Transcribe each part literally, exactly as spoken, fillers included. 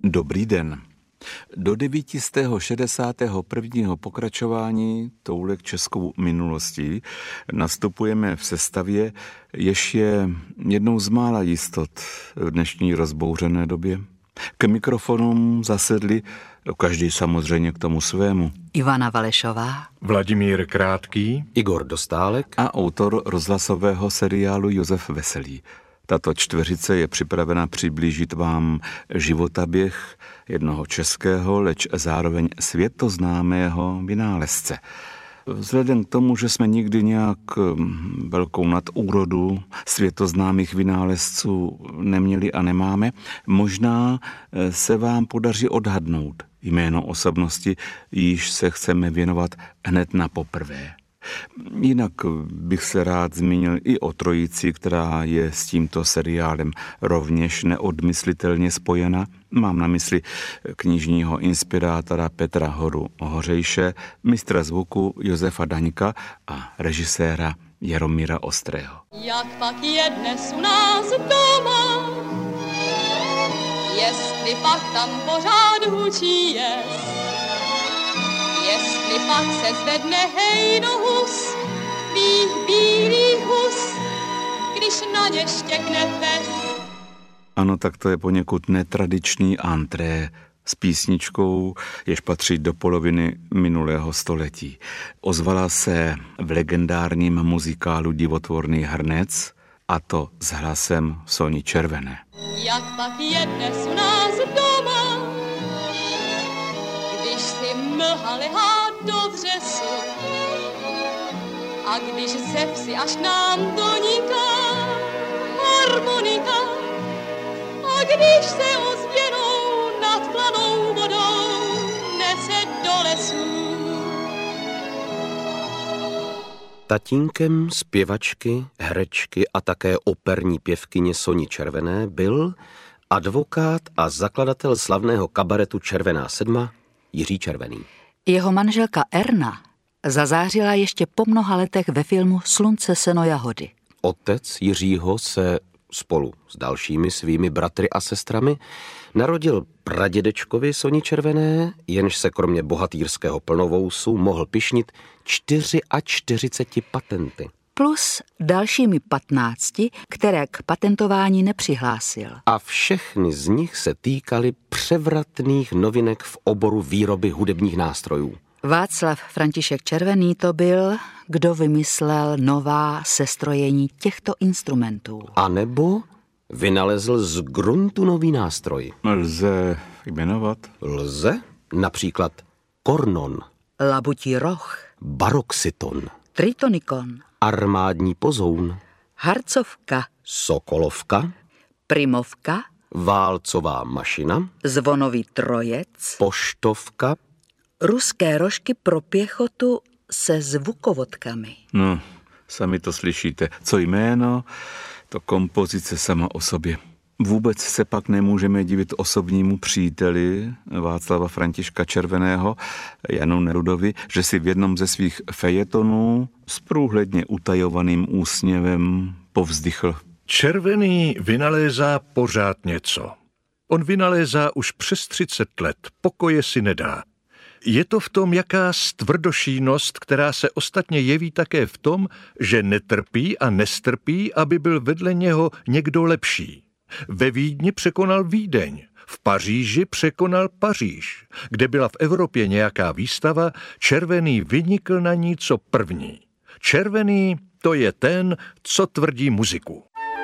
Dobrý den. Do devítistého šedesátého prvního pokračování toulek českou minulostí nastupujeme v sestavě, jež je jednou z mála jistot v dnešní rozbouřené době. K mikrofonům zasedli, každý samozřejmě k tomu svému, Ivana Valešová, Vladimír Krátký, Igor Dostálek a autor rozhlasového seriálu Josef Veselý. Tato čtveřice je připravena přiblížit vám životaběh jednoho českého, leč zároveň světoznámého vynálezce. Vzhledem k tomu, že jsme nikdy nějak velkou nadúrodu světoznámých vynálezců neměli a nemáme, možná se vám podaří odhadnout jméno osobnosti, jíž se chceme věnovat hned na poprvé. Jinak bych se rád zmínil i o trojici, která je s tímto seriálem rovněž neodmyslitelně spojena. Mám na mysli knižního inspirátora Petra Horu Hořejše, mistra zvuku Josefa Daňka a režiséra Jaromíra Ostrého. Jak pak je dnes u nás doma, jestli pak tam pořád hučí jest, jestli pak se zvedne hejno hus, tvých bílých hus, když na ně štěkne pes. Ano, tak to je poněkud netradiční antré s písničkou, jež patří do poloviny minulého století. Ozvala se v legendárním muzikálu Divotvorný hrnec, a to s hlasem Soni Červené. Jak pak je dnes u nás doma, když si mlha lehá do vřesu a když ze vsi až nám doniká harmonika a když se ozvěnou nad planou vodou nese do lesů. Tatínkem zpěvačky, herečky a také operní pěvkyně Soni Červené byl advokát a zakladatel slavného kabaretu Červená sedma Jiří Červený. Jeho manželka Erna zazářila ještě po mnoha letech ve filmu Slunce, seno, jahody. Otec Jiřího se spolu s dalšími svými bratry a sestrami narodil pradědečkovi Soni Červené, jenž se kromě bohatýrského plnovousu mohl pyšnit čtyřiceti čtyřmi patenty. Plus dalšími patnácti, které k patentování nepřihlásil. A všechny z nich se týkaly převratných novinek v oboru výroby hudebních nástrojů. Václav František Červený to byl, kdo vymyslel nová sestrojení těchto instrumentů. A nebo vynalezl z gruntu nový nástroj. Lze jmenovat? Lze, například kornon, Labutí roh, baroxiton, tritonikon, armádní pozoun, harcovka, sokolovka, primovka, válcová mašina, zvonový trojec, poštovka, ruské rožky pro pěchotu se zvukovodkami. No, sami to slyšíte. Co jméno, to kompozice sama o sobě. Vůbec se pak nemůžeme divit osobnímu příteli Václava Františka Červeného, Janu Nerudovi, že si v jednom ze svých fejetonů s průhledně utajovaným úsměvem povzdychl. Červený vynalézá pořád něco. On vynalézá už přes třicet let, pokoje si nedá. Je to v tom jaká tvrdošíjnost, která se ostatně jeví také v tom, že netrpí a nestrpí, aby byl vedle něho někdo lepší. Ve Vídni překonal Vídeň, v Paříži překonal Paříž. Kde byla v Evropě nějaká výstava, Červený vynikl na ní co první. Červený to je ten, co tvrdí muziku.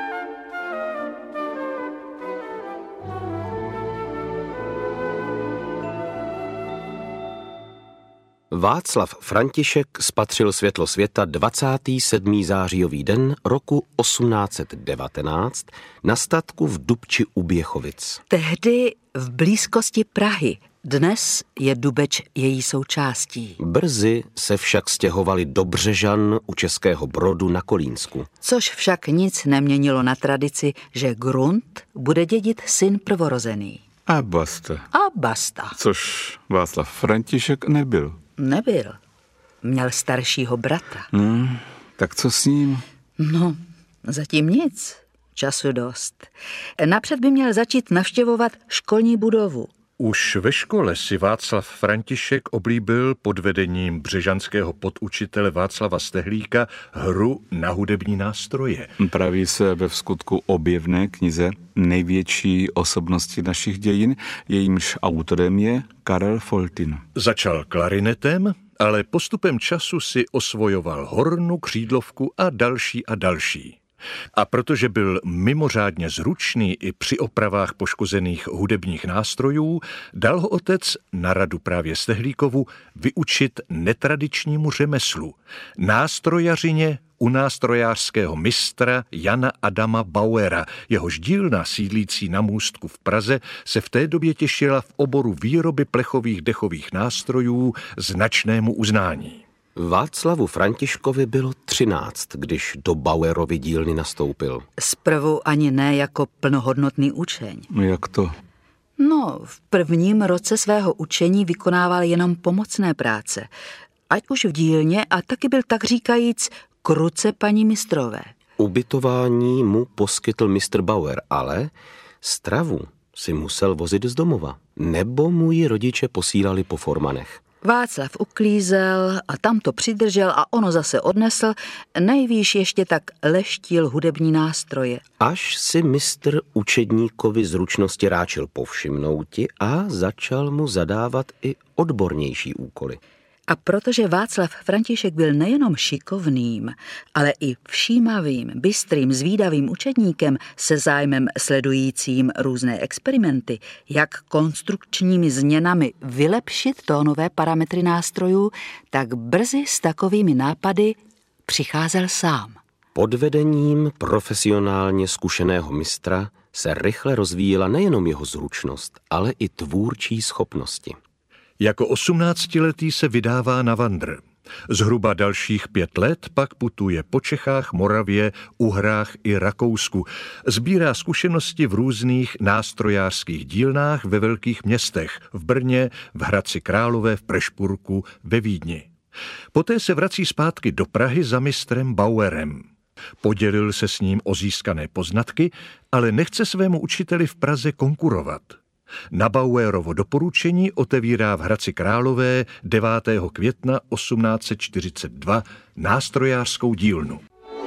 Václav František spatřil světlo světa dvacátého sedmého zářijový den roku osmnáct set devatenáct na statku v Dubči u Běchovic. Tehdy v blízkosti Prahy. Dnes je Dubeč její součástí. Brzy se však stěhovali do Břežan u Českého Brodu na Kolínsku. Což však nic neměnilo na tradici, že grunt bude dědit syn prvorozený. A basta. A basta. Což Václav František nebyl. Nebyl. Měl staršího bratra. No, tak co s ním? No, zatím nic. Času dost. Napřed by měl začít navštěvovat školní budovu. Už ve škole si Václav František oblíbil pod vedením břežanského podučitele Václava Stehlíka hru na hudební nástroje. Praví se ve vskutku objevné knize největší osobnosti našich dějin, jejímž autorem je Karel Foltin. Začal klarinetem, ale postupem času si osvojoval hornu, křídlovku a další a další. A protože byl mimořádně zručný i při opravách poškozených hudebních nástrojů, dal ho otec na radu právě Stehlíkovu vyučit netradičnímu řemeslu, nástrojařině u nástrojářského mistra Jana Adama Bauera. Jehož dílna sídlící na Můstku v Praze se v té době těšila v oboru výroby plechových dechových nástrojů značnému uznání. Václavu Františkovi bylo třináct, když do Bauerovy dílny nastoupil. Zprvu ani ne jako plnohodnotný učeň. Jak to? No, v prvním roce svého učení vykonával jenom pomocné práce. Ať už v dílně, a taky byl tak říkajíc k ruce paní mistrové. Ubytování mu poskytl mistr Bauer, ale stravu si musel vozit z domova, nebo mu ji rodiče posílali po formanech. Václav uklízel a tam to přidržel a ono zase odnesl, nejvýš ještě tak leštil hudební nástroje. Až si mistr učedníkovi zručnosti ráčil povšimnouti a začal mu zadávat i odbornější úkoly. A protože Václav František byl nejenom šikovným, ale i všímavým, bystrým, zvídavým učedníkem se zájmem sledujícím různé experimenty, jak konstrukčními změnami vylepšit tónové parametry nástrojů, tak brzy s takovými nápady přicházel sám. Pod vedením profesionálně zkušeného mistra se rychle rozvíjela nejenom jeho zručnost, ale i tvůrčí schopnosti. Jako osmnáctiletý se vydává na vandr. Zhruba dalších pět let pak putuje po Čechách, Moravě, Uhrách i Rakousku. Sbírá zkušenosti v různých nástrojářských dílnách ve velkých městech, v Brně, v Hradci Králové, v Prešpurku, ve Vídni. Poté se vrací zpátky do Prahy za mistrem Bauerem. Podělil se s ním o získané poznatky, ale nechce svému učiteli v Praze konkurovat. Na Bauerovo doporučení otevírá v Hradci Králové devátého května osmnáct set čtyřicet dva nástrojářskou dílnu.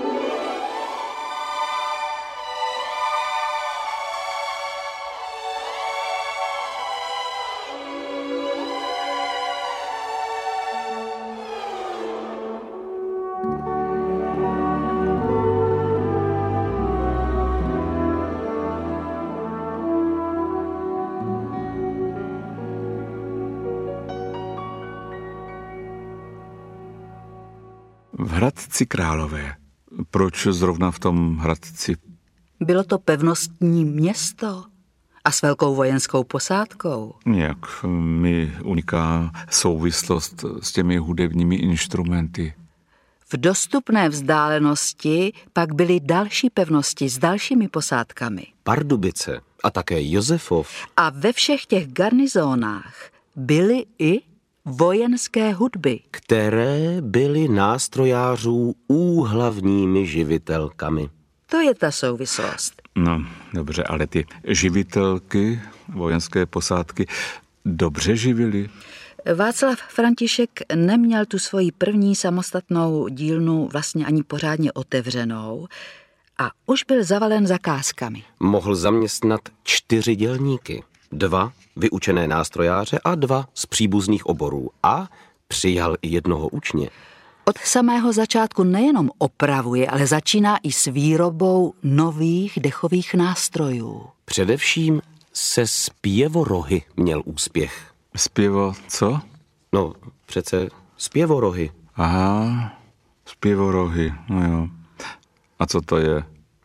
V Hradci Králové. Proč zrovna v tom Hradci? Bylo to pevnostní město a s velkou vojenskou posádkou. Jak mi uniká souvislost s těmi hudebními instrumenty. V dostupné vzdálenosti pak byly další pevnosti s dalšími posádkami. Pardubice a také Josefov. A ve všech těch garnizónách byly i vojenské hudby, které byly nástrojářů úhlavními živitelkami. To je ta souvislost. No, dobře, ale ty živitelky, vojenské posádky, dobře živily? Václav František neměl tu svoji první samostatnou dílnu vlastně ani pořádně otevřenou a už byl zavalen zakázkami. Mohl zaměstnat čtyři dělníky, dva vyučené nástrojáře a dva z příbuzných oborů a přijal i jednoho učně. Od samého začátku nejenom opravuje, ale začíná i s výrobou nových dechových nástrojů. Především se zpěvorohy měl úspěch. Zpěvo co? No, přece zpěvorohy. Aha, zpěvorohy, no jo. A co to je?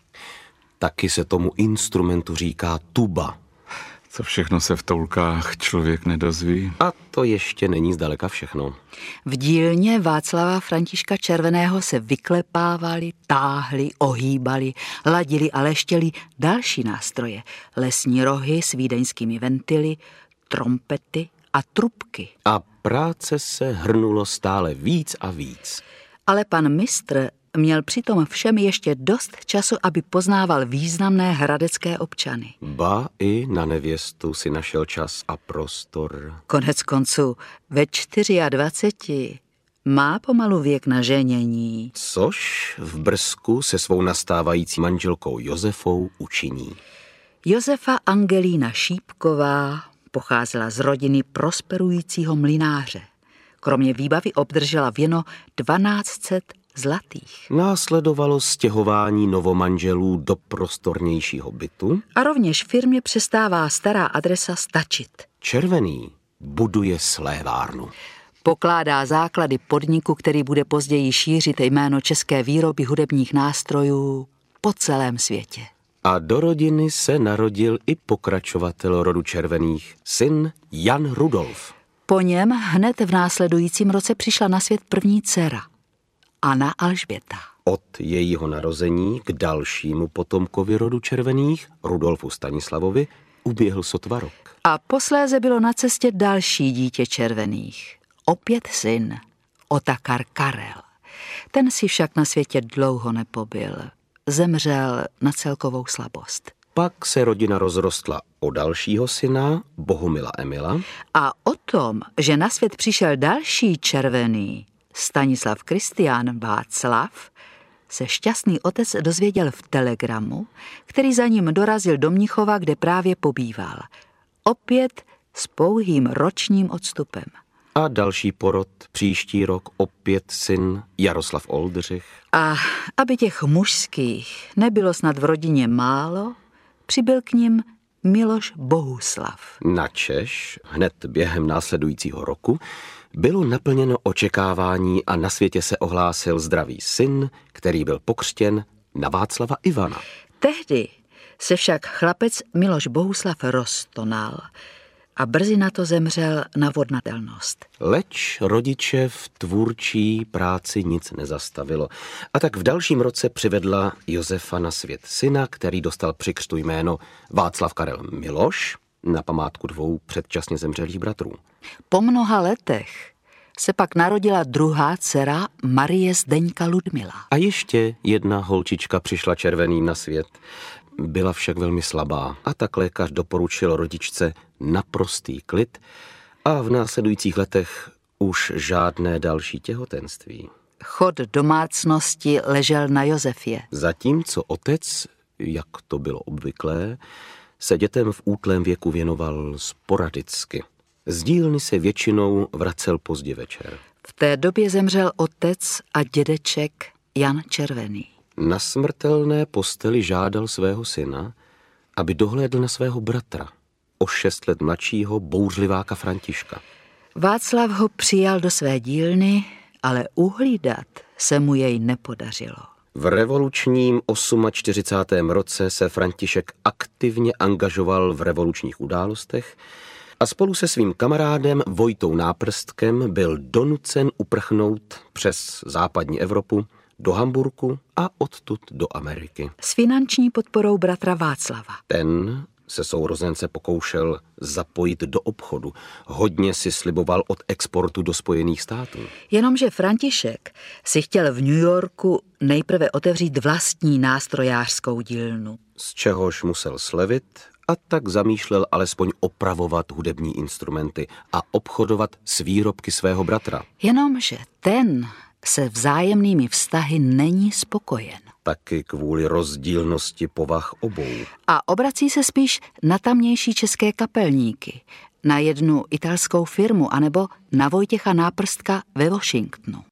Taky se tomu instrumentu říká tuba. Co všechno se v toulkách člověk nedozví. A to ještě není zdaleka všechno. V dílně Václava Františka Červeného se vyklepávali, táhli, ohýbali, ladili a leštěli další nástroje. Lesní rohy s vídeňskými ventily, trompety a trubky. A práce se hrnulo stále víc a víc. Ale pan mistr měl přitom všem ještě dost času, aby poznával významné hradecké občany. Ba i na nevěstu si našel čas a prostor. Konec konců ve dvaceti čtyři má pomalu věk na ženění. Což v Brzku se svou nastávající manželkou Josefou učiní. Josefa Angelína Šípková pocházela z rodiny prosperujícího mlynáře. Kromě výbavy obdržela věno dvanáct set zlatých. Následovalo stěhování novomanželů do prostornějšího bytu. A rovněž firmě přestává stará adresa stačit. Červený buduje slévárnu. Pokládá základy podniku, který bude později šířit jméno české výroby hudebních nástrojů po celém světě. A do rodiny se narodil i pokračovatel rodu Červených, syn Jan Rudolf. Po něm hned v následujícím roce přišla na svět první dcera, Anna Alžběta. Od jejího narození k dalšímu potomkovi rodu Červených, Rudolfu Stanislavovi, uběhl sotva rok. A posléze bylo na cestě další dítě Červených, opět syn, Otakar Karel. Ten si však na světě dlouho nepobyl. Zemřel na celkovou slabost. Pak se rodina rozrostla o dalšího syna, Bohumila Emila. A o tom, že na svět přišel další Červený, Stanislav Kristián Václav, se šťastný otec dozvěděl v telegramu, který za ním dorazil do Mnichova, kde právě pobýval. Opět s pouhým ročním odstupem. A další porod, příští rok opět syn Jaroslav Oldřich. A aby těch mužských nebylo snad v rodině málo, přibyl k nim Miloš Bohuslav. Načež hned během následujícího roku bylo naplněno očekávání a na světě se ohlásil zdravý syn, který byl pokřtěn na Václava Ivana. Tehdy se však chlapec Miloš Bohuslav roztonal a brzy na to zemřel na vodnatelnost. Leč rodiče v tvůrčí práci nic nezastavilo. A tak v dalším roce přivedla Josefa na svět syna, který dostal při křtu jméno Václav Karel Miloš na památku dvou předčasně zemřelých bratrů. Po mnoha letech se pak narodila druhá dcera Marie Zdeňka Ludmila. A ještě jedna holčička přišla Červeným na svět. Byla však velmi slabá a tak lékař doporučil rodičce naprostý klid a v následujících letech už žádné další těhotenství. Chod domácnosti ležel na Josefě. Zatímco otec, jak to bylo obvyklé, se dětem v útlém věku věnoval sporadicky. Z dílny se většinou vracel pozdě večer. V té době zemřel otec a dědeček Jan Červený. Na smrtelné posteli žádal svého syna, aby dohlédl na svého bratra, o šest let mladšího bouřliváka Františka. Václav ho přijal do své dílny, ale uhlídat se mu jej nepodařilo. V revolučním čtyřicátém osmém roce se František aktivně angažoval v revolučních událostech a spolu se svým kamarádem Vojtou Náprstkem byl donucen uprchnout přes západní Evropu do Hamburku a odtud do Ameriky. S finanční podporou bratra Václava. Ten se sourozence pokoušel zapojit do obchodu. Hodně si sliboval od exportu do Spojených států. Jenomže František si chtěl v New Yorku nejprve otevřít vlastní nástrojářskou dílnu. Z čehož musel slevit a tak zamýšlel alespoň opravovat hudební instrumenty a obchodovat s výrobky svého bratra. Jenomže ten se vzájemnými vztahy není spokojen. Taky kvůli rozdílnosti povah obou. A obrací se spíš na tamnější české kapelníky, na jednu italskou firmu anebo na Vojtěcha Náprstka ve Washingtonu.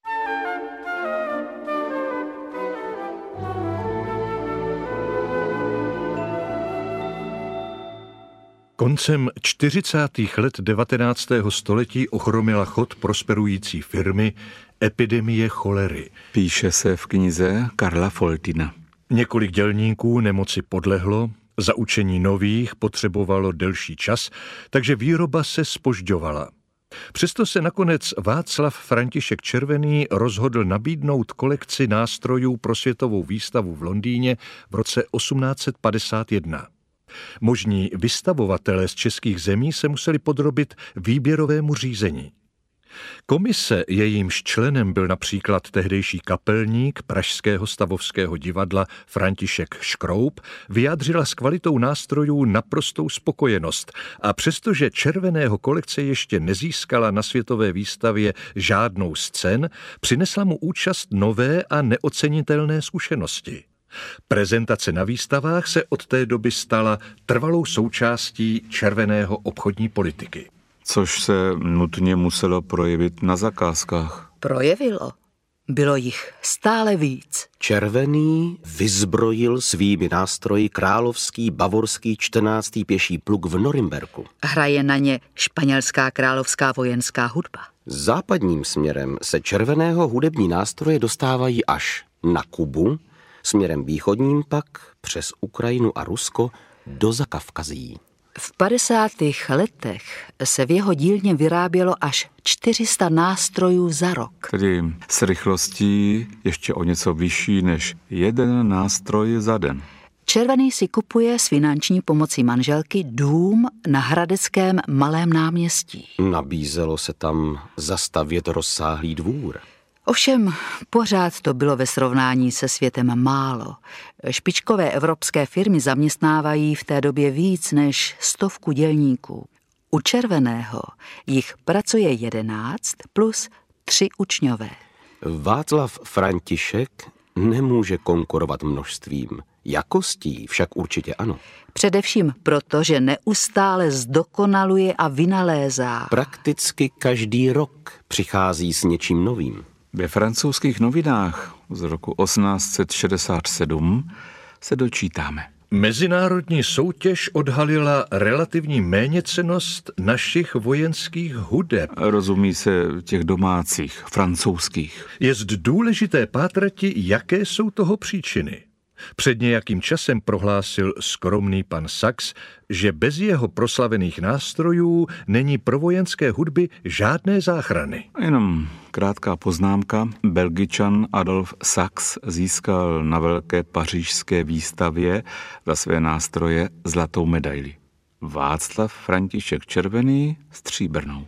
Koncem čtyřicátých let devatenáctého století ochromila chod prosperující firmy epidemie cholery. Píše se v knize Karla Foltina. Několik dělníků nemoci podlehlo, za učení nových potřebovalo delší čas, takže výroba se zpožďovala. Přesto se nakonec Václav František Červený rozhodl nabídnout kolekci nástrojů pro světovou výstavu v Londýně v roce osmnáct set padesát jedna. Možní vystavovatelé z českých zemí se museli podrobit výběrovému řízení. Komise, jejímž členem byl například tehdejší kapelník pražského stavovského divadla František Škroup, vyjádřila s kvalitou nástrojů naprostou spokojenost a přestože Červeného kolekce ještě nezískala na světové výstavě žádnou z cen, přinesla mu účast nové a neocenitelné zkušenosti. Prezentace na výstavách se od té doby stala trvalou součástí Červeného obchodní politiky. Což se nutně muselo projevit na zakázkách. Projevilo. Bylo jich stále víc. Červený vyzbrojil svými nástroji královský bavorský čtrnáctý pěší pluk v Norimberku. Hraje na ně španělská královská vojenská hudba. Západním směrem se Červeného hudební nástroje dostávají až na Kubu, směrem východním pak přes Ukrajinu a Rusko do Zakavkazí. V padesátých letech se v jeho dílně vyrábělo až čtyři sta nástrojů za rok. Tedy s rychlostí ještě o něco vyšší než jeden nástroj za den. Červený si kupuje s finanční pomocí manželky dům na hradeckém Malém náměstí. Nabízelo se tam zastavět rozsáhlý dvůr. Ovšem pořád to bylo ve srovnání se světem málo. Špičkové evropské firmy zaměstnávají v té době víc než stovku dělníků. U Červeného jich pracuje jedenáct plus tři učňové. Václav František nemůže konkurovat množstvím. Jakostí však určitě ano. Především proto, že neustále zdokonaluje a vynalézá. Prakticky každý rok přichází s něčím novým. Ve francouzských novinách z roku osmnáct set šedesát sedm se dočítáme. Mezinárodní soutěž odhalila relativní méněcennost našich vojenských hudeb. Rozumí se těch domácích, francouzských. Jest důležité pátrati, jaké jsou toho příčiny. Před nějakým časem prohlásil skromný pan Sachs, že bez jeho proslavených nástrojů není pro vojenské hudby žádné záchrany. Jenom krátká poznámka. Belgičan Adolf Sachs získal na velké pařížské výstavě za své nástroje zlatou medaili. Václav František Červený stříbrnou.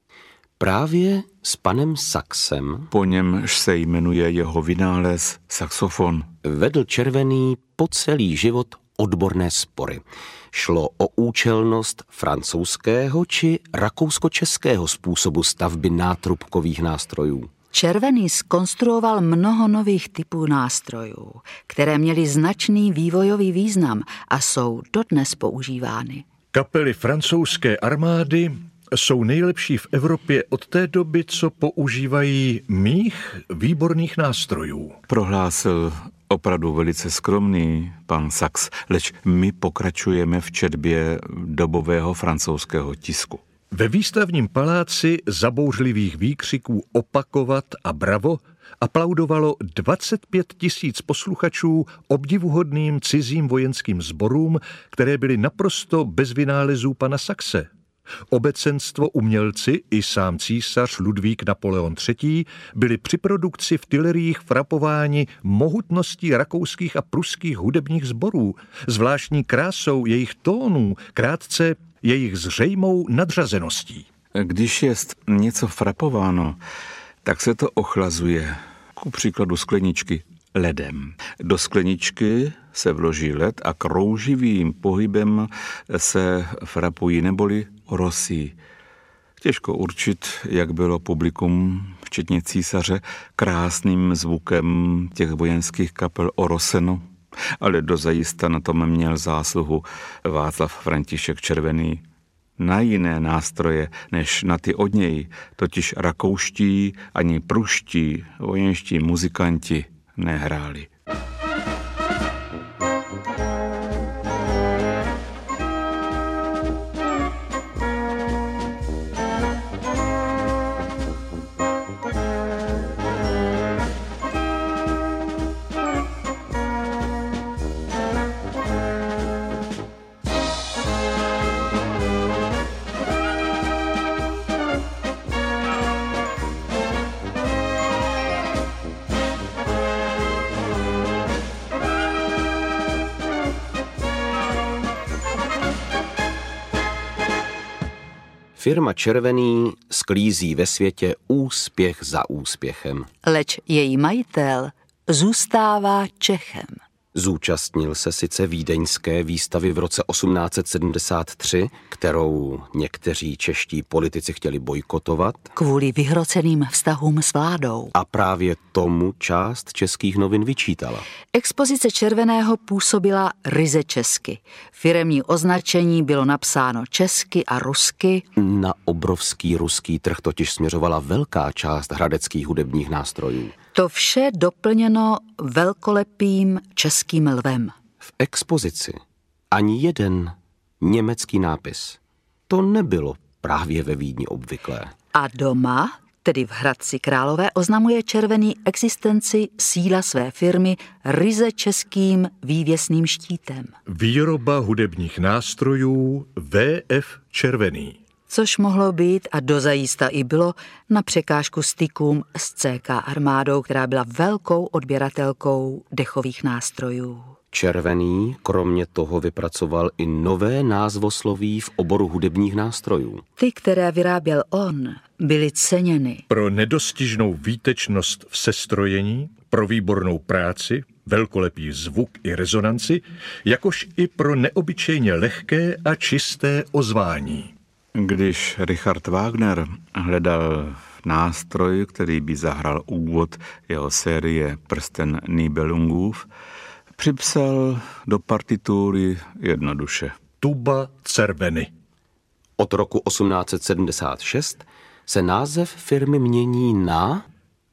Právě s panem Sachsem, po němž se jmenuje jeho vynález saxofon, vedl Červený po celý život odborné spory. Šlo o účelnost francouzského či rakousko-českého způsobu stavby nátrubkových nástrojů. Červený zkonstruoval mnoho nových typů nástrojů, které měly značný vývojový význam a jsou dodnes používány. Kapely francouzské armády jsou nejlepší v Evropě od té doby, co používají mých výborných nástrojů. Prohlásil opravdu velice skromný pan Sachs, leč my pokračujeme v četbě dobového francouzského tisku. Ve výstavním paláci zabouřlivých výkřiků opakovat a bravo aplaudovalo dvacet pět tisíc posluchačů obdivuhodným cizím vojenským sborům, které byly naprosto bez vynálezů pana Saxe. Obecenstvo, umělci i sám císař Ludvík Napoleon třetí byli při produkci v tyleriích frapováni mohutností rakouských a pruských hudebních sborů, zvláštní krásou jejich tónů, krátce jejich zřejmou nadřazeností. Když je něco frapováno, tak se to ochlazuje, ku příkladu skleničky, ledem. Do skleničky se vloží led a krouživým pohybem se frapují neboli orosí. Těžko určit, jak bylo publikum, včetně císaře, krásným zvukem těch vojenských kapel oroseno, ale dozajista na tom měl zásluhu Václav František Červený. Na jiné nástroje, než na ty od něj, totiž rakouští ani pruští vojenští muzikanti nehráli. Firma Červený sklízí ve světě úspěch za úspěchem. Leč její majitel zůstává Čechem. Zúčastnil se sice vídeňské výstavy v roce osmnáct set sedmdesát tři, kterou někteří čeští politici chtěli bojkotovat. Kvůli vyhroceným vztahům s vládou. A právě tomu část českých novin vyčítala. Expozice Červeného působila ryze česky. Firemní označení bylo napsáno česky a rusky. Na obrovský ruský trh totiž směřovala velká část hradeckých hudebních nástrojů. To vše doplněno velkolepým českým lvem. V expozici ani jeden německý nápis. To nebylo právě ve Vídni obvyklé. A doma, tedy v Hradci Králové, oznamuje Červený existenci síla své firmy ryze českým vývěsným štítem. Výroba hudebních nástrojů V F Červený. Což mohlo být a dozajista i bylo na překážku stykům s C K armádou, která byla velkou odběratelkou dechových nástrojů. Červený kromě toho vypracoval i nové názvosloví v oboru hudebních nástrojů. Ty, které vyráběl on, byly ceněny. Pro nedostižnou výtečnost v sestrojení, pro výbornou práci, velkolepý zvuk i rezonanci, jakož i pro neobyčejně lehké a čisté ozvání. Když Richard Wagner hledal nástroj, který by zahrál úvod jeho série Prsten Nibelungův, připsal do partitury jednoduše. Tuba Červený. Od roku osmnáct set sedmdesát šest se název firmy mění na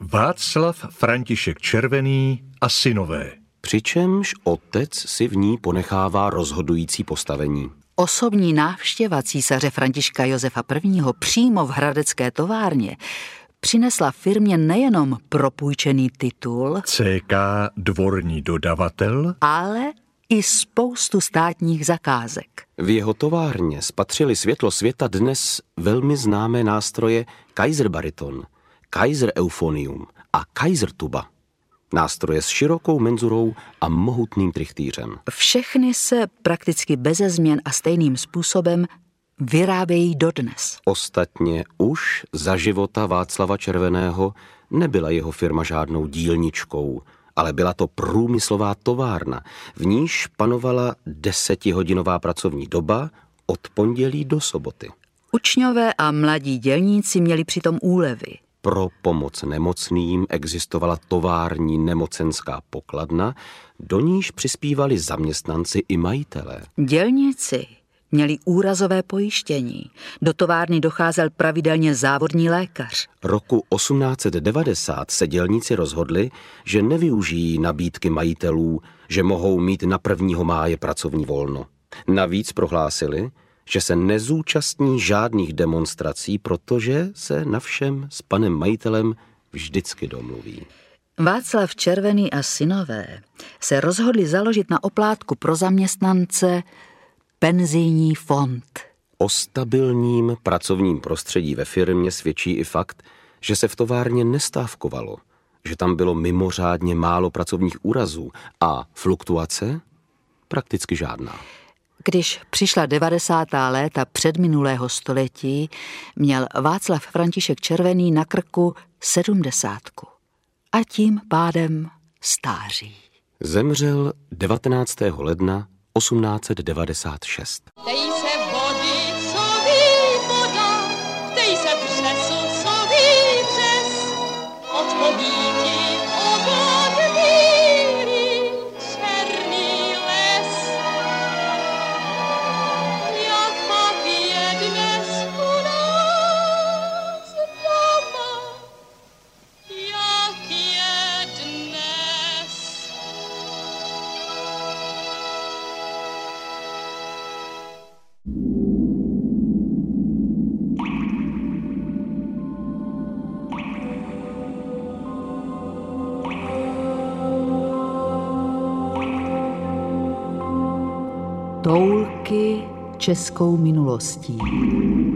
Václav František Červený a synové. Přičemž otec si v ní ponechává rozhodující postavení. Osobní návštěva císaře Františka Josefa I. přímo v hradecké továrně přinesla firmě nejenom propůjčený titul C K dvorní dodavatel, ale i spoustu státních zakázek. V jeho továrně spatřili světlo světa dnes velmi známé nástroje Kaiserbariton, Kaiser Euphonium a Kaiser Tuba. Nástroje s širokou menzurou a mohutným trichtýřem. Všechny se prakticky beze změn a stejným způsobem vyrábějí dodnes. Ostatně už za života Václava Červeného nebyla jeho firma žádnou dílničkou, ale byla to průmyslová továrna, v níž panovala desetihodinová pracovní doba od pondělí do soboty. Učňové a mladí dělníci měli přitom úlevy. Pro pomoc nemocným existovala tovární nemocenská pokladna, do níž přispívali zaměstnanci i majitelé. Dělníci měli úrazové pojištění. Do továrny docházel pravidelně závodní lékař. Roku osmnáct set devadesát se dělníci rozhodli, že nevyužijí nabídky majitelů, že mohou mít na prvního máje pracovní volno. Navíc prohlásili, že se nezúčastní žádných demonstrací, protože se na všem s panem majitelem vždycky domluví. Václav Červený a synové se rozhodli založit na oplátku pro zaměstnance penzijní fond. O stabilním pracovním prostředí ve firmě svědčí i fakt, že se v továrně nestávkovalo, že tam bylo mimořádně málo pracovních úrazů a fluktuace prakticky žádná. Když přišla devadesátá léta předminulého století, měl Václav František Červený na krku sedmdesátku a tím pádem stáří. Zemřel devatenáctého ledna osmnáct set devadesát šest. Tej se vody, co ví voda, tej se třesu, co ví třes, odpoví ti oba bílý černý les. Jak pak je dnes u nás doma, jak je dnes. Toulky českou minulostí.